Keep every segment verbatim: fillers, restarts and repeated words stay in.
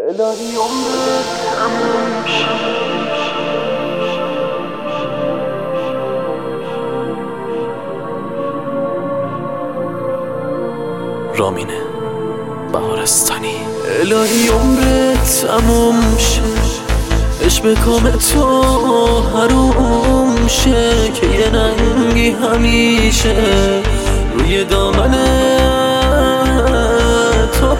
الهی عمرت تموم شه. رامین بهارستانی. الهی عمرت تموم شه، عشق کام تو حروم شه، که یه ننگی همیشه روی دامن تو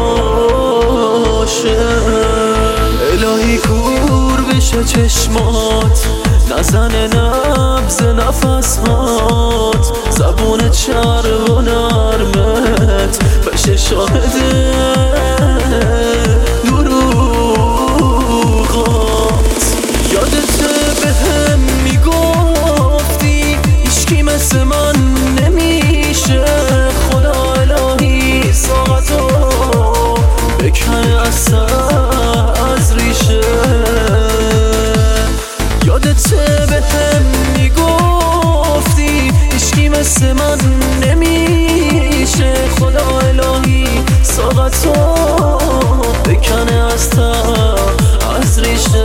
باشه. الهی کور بشه چشمات، نزنه نبض نفسات، زبون چرب و نرمت بشه شاهد دروغات. یادته به هم میگفتی هیچکی مثل من نمیشه، خدا الهی ساعتو بکنه از از ریشه. یادته به هم میگفتی هیچکی مثل من نمیشه، خدا الهی ساقتو بکنه از تا از ریشه.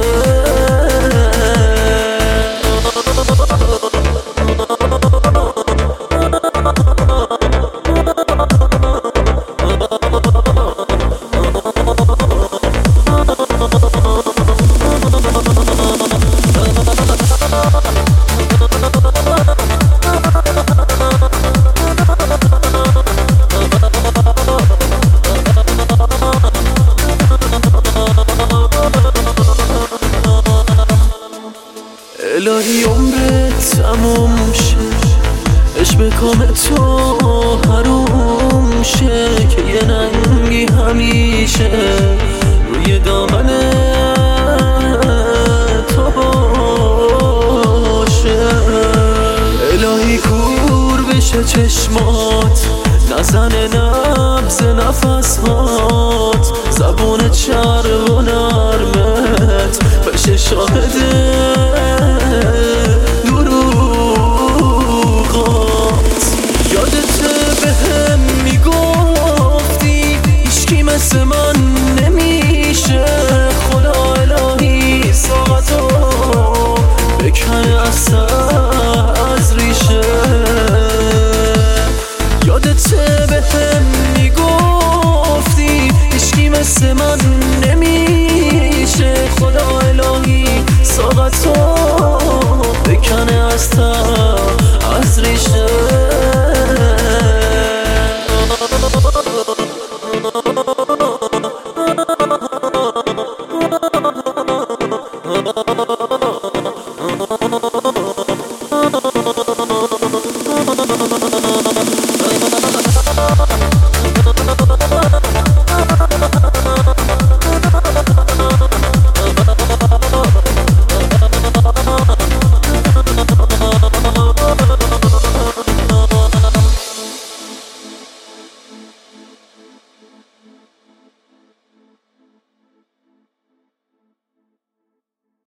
الهی عمرت تموم شه، عشق کام تو حروم شه، که یه ننگی همیشه روی دامن تو باشه. الهی کور بشه چشمات، نزنه نبض نفسات، زبون چرب و نرمت بشه شاهد دروغات. یادته به هم میگفتی هیچکی مثل من نمیشه، خدا الهی ساعتو بکنه از از ریشه. یادته به هم میگفتی هیچکی مثل من نمیشه، خدا الهی ساعتو